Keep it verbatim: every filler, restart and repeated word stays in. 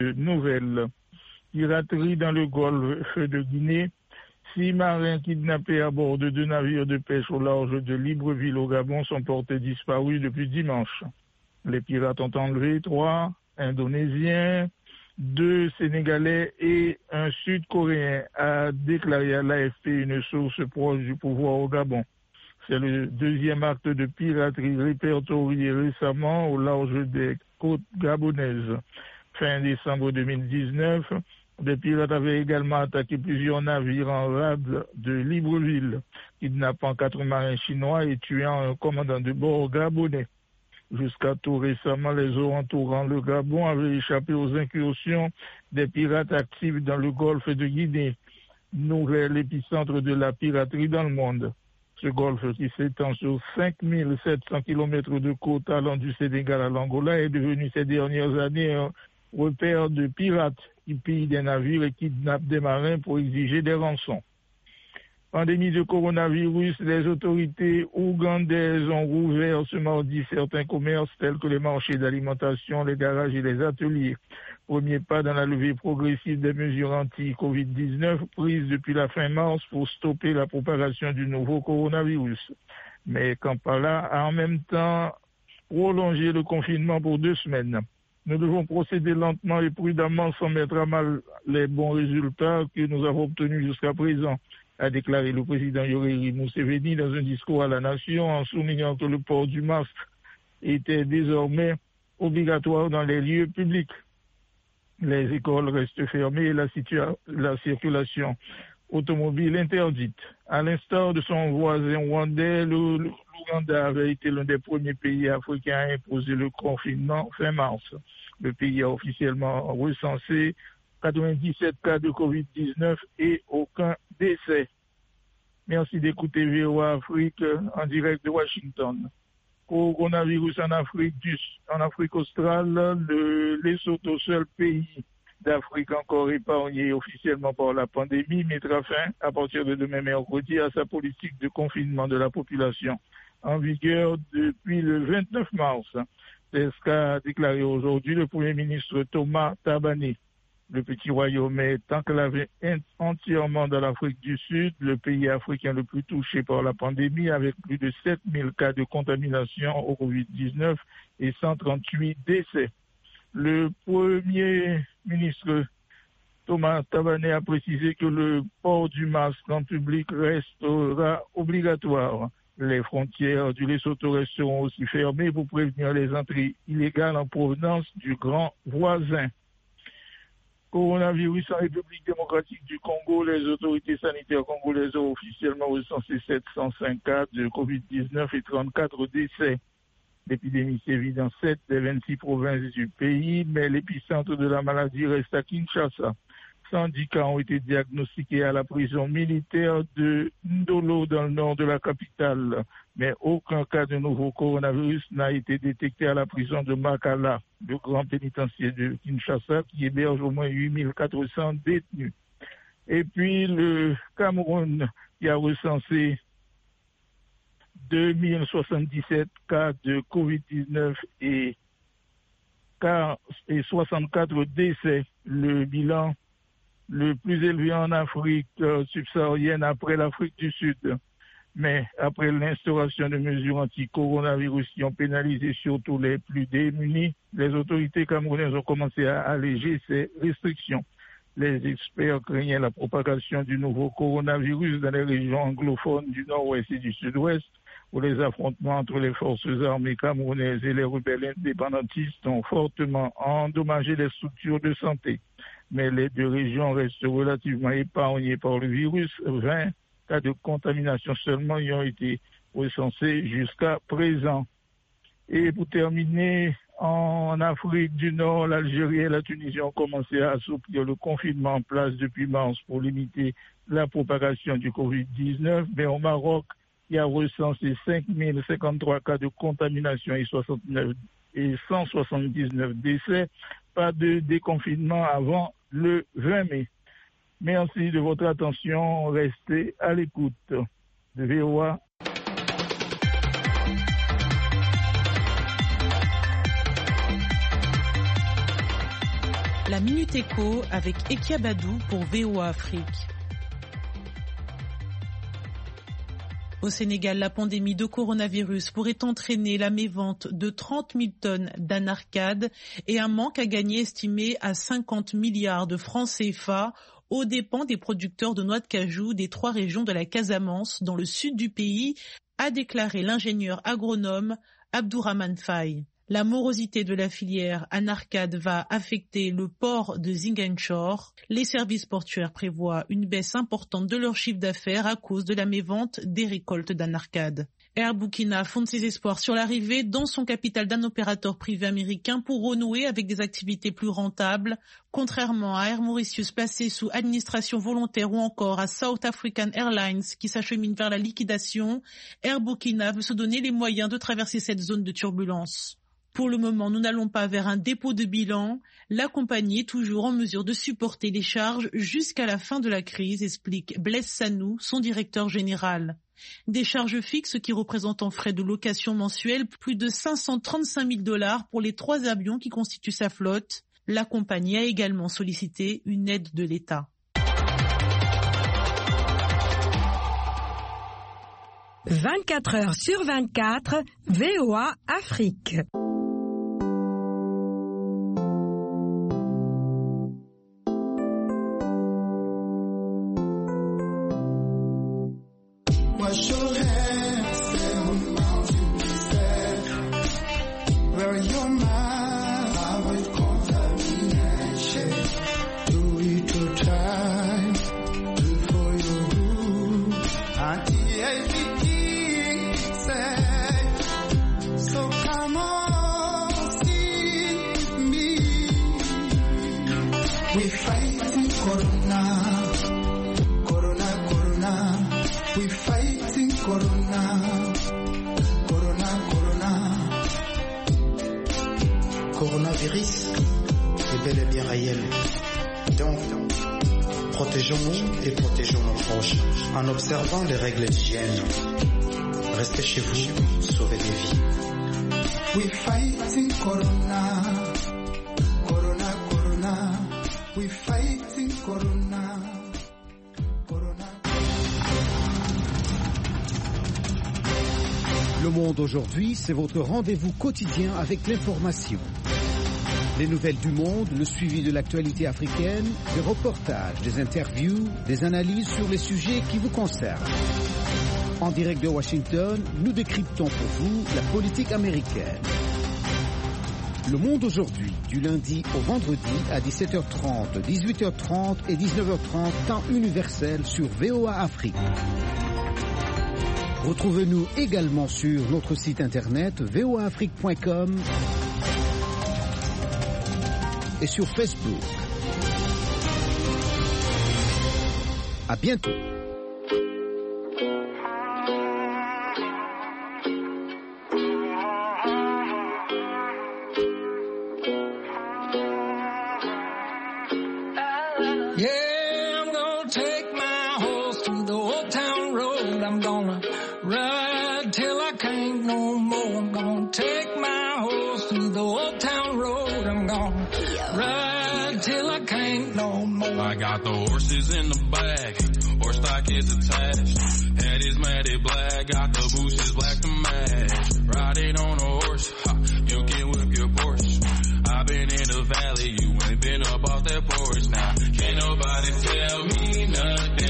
Nouvelle piraterie dans le golfe de Guinée. Six marins kidnappés à bord de deux navires de pêche au large de Libreville au Gabon sont portés disparus depuis dimanche. Les pirates ont enlevé trois Indonésiens, deux Sénégalais et un Sud-Coréen, a déclaré à l'A F P une source proche du pouvoir au Gabon. C'est le deuxième acte de piraterie répertorié récemment au large des côtes gabonaises. Fin décembre deux mille dix-neuf, des pirates avaient également attaqué plusieurs navires en rade de Libreville, kidnappant quatre marins chinois et tuant un commandant de bord gabonais. Jusqu'à tout récemment, les eaux entourant le Gabon avaient échappé aux incursions des pirates actifs dans le golfe de Guinée, nouvel épicentre de la piraterie dans le monde. Ce golfe qui s'étend sur cinq mille sept cents kilomètres de côte allant du Sénégal à l'Angola est devenu ces dernières années un repère de pirates qui pillent des navires et kidnappent des marins pour exiger des rançons. Pandémie de coronavirus, les autorités ougandaises ont rouvert ce mardi certains commerces tels que les marchés d'alimentation, les garages et les ateliers. Premier pas dans la levée progressive des mesures anti-covid dix-neuf prises depuis la fin mars pour stopper la propagation du nouveau coronavirus. Mais Kampala a en même temps prolongé le confinement pour deux semaines. Nous devons procéder lentement et prudemment sans mettre à mal les bons résultats que nous avons obtenus jusqu'à présent, a déclaré le président Yoweri Museveni dans un discours à la nation en soulignant que le port du masque était désormais obligatoire dans les lieux publics. Les écoles restent fermées et la, situa- la circulation automobile interdite. À l'instar de son voisin rwandais, le, le, l'Ouganda avait été l'un des premiers pays africains à imposer le confinement fin mars. Le pays a officiellement recensé quatre-vingt-dix-sept cas de covid dix-neuf et aucun décès. Merci d'écouter V O A Afrique en direct de Washington. Coronavirus en Afrique, du, en Afrique australe, le Lesotho, seul pays d'Afrique encore épargné officiellement par la pandémie, mettra fin à partir de demain mercredi à sa politique de confinement de la population en vigueur depuis le vingt-neuf mars. C'est ce qu'a déclaré aujourd'hui le Premier ministre Thomas Tabane. Le petit royaume est enclavé entièrement dans l'Afrique du Sud, le pays africain le plus touché par la pandémie, avec plus de sept mille cas de contamination au covid dix-neuf et cent trente-huit décès. Le Premier ministre Thomas Tabane a précisé que le port du masque en public restera obligatoire. Les frontières du Lesotho resteront aussi fermées pour prévenir les entrées illégales en provenance du grand voisin. Coronavirus en République démocratique du Congo, les autorités sanitaires congolaises ont officiellement recensé sept cent cinq cas de covid dix-neuf et trente-quatre décès. L'épidémie sévit dans sept des vingt-six provinces du pays, mais l'épicentre de la maladie reste à Kinshasa. cent dix cas ont été diagnostiqués à la prison militaire de Ndolo dans le nord de la capitale, mais aucun cas de nouveau coronavirus n'a été détecté à la prison de Makala, le grand pénitencier de Kinshasa qui héberge au moins huit mille quatre cents détenus. Et puis le Cameroun qui a recensé deux mille soixante-dix-sept cas de covid dix-neuf et, et soixante-quatre décès. Le bilan le plus élevé en Afrique subsaharienne après l'Afrique du Sud. Mais après l'instauration de mesures anti-coronavirus qui ont pénalisé surtout les plus démunis, les autorités camerounaises ont commencé à alléger ces restrictions. Les experts craignaient la propagation du nouveau coronavirus dans les régions anglophones du nord-ouest et du sud-ouest, où les affrontements entre les forces armées camerounaises et les rebelles indépendantistes ont fortement endommagé les structures de santé. Mais les deux régions restent relativement épargnées par le virus. vingt cas de contamination seulement y ont été recensés jusqu'à présent. Et pour terminer, en Afrique du Nord, l'Algérie et la Tunisie ont commencé à assouplir le confinement en place depuis mars pour limiter la propagation du covid dix-neuf. Mais au Maroc, il y a recensé cinq mille cinquante-trois cas de contamination et, soixante-neuf, et cent soixante-dix-neuf décès. Pas de déconfinement avant le vingt mai. Merci de votre attention. Restez à l'écoute de V O A. La Minute Éco avec Ekia Badou pour V O A Afrique. Au Sénégal, la pandémie de coronavirus pourrait entraîner la mévente de trente mille tonnes d'anarcades et un manque à gagner estimé à cinquante milliards de francs C F A aux dépens des producteurs de noix de cajou des trois régions de la Casamance, dans le sud du pays, a déclaré l'ingénieur agronome Abdourahmane Faye. La morosité de la filière anarcade va affecter le port de Ziguinchor. Les services portuaires prévoient une baisse importante de leur chiffre d'affaires à cause de la mévente des récoltes d'anarcade. Air Burkina fonde ses espoirs sur l'arrivée dans son capital d'un opérateur privé américain pour renouer avec des activités plus rentables. Contrairement à Air Mauritius placé sous administration volontaire ou encore à South African Airlines qui s'achemine vers la liquidation, Air Burkina veut se donner les moyens de traverser cette zone de turbulence. Pour le moment, nous n'allons pas vers un dépôt de bilan. La compagnie est toujours en mesure de supporter les charges jusqu'à la fin de la crise, explique Blaise Sanou, son directeur général. Des charges fixes qui représentent en frais de location mensuels plus de cinq cent trente-cinq mille dollars pour les trois avions qui constituent sa flotte. La compagnie a également sollicité une aide de l'État. vingt-quatre heures sur vingt-quatre, V O A Afrique. Wash your hands, seven mountains said, where your mind, avoid contamination. Do it your time, do for your good. Anti-A P said, so come on, see me. We fighting Corona, Corona, Corona. We fighting Corona, Corona, Corona. Coronavirus est bel et bien réel. Donc, protégeons-nous et protégeons nos proches en observant les règles d'hygiène. Restez chez vous, sauvez des vies. We fighting Corona, Corona, Corona. We fighting Corona. Le Monde aujourd'hui, c'est votre rendez-vous quotidien avec l'information. Les nouvelles du monde, le suivi de l'actualité africaine, des reportages, des interviews, des analyses sur les sujets qui vous concernent. En direct de Washington, nous décryptons pour vous la politique américaine. Le Monde aujourd'hui, du lundi au vendredi à dix-sept heures trente, dix-huit heures trente et dix-neuf heures trente, temps universel sur V O A Afrique. Retrouvez-nous également sur notre site internet v o a afrique point com et sur Facebook. À bientôt. Yeah, I'm gonna take my horse to the old town road. I'm gonna ride till I can't no more. I'm gonna take my horse to the old town road. I'm gonna ride till I can't no more. I got the horses in the back, horse stock is attached. Head is matted black, got the bushes black to match. Riding on a horse, ha, you can whip your Porsche. I've been in the valley, you ain't been up off that porch now. Can't nobody tell me nothing.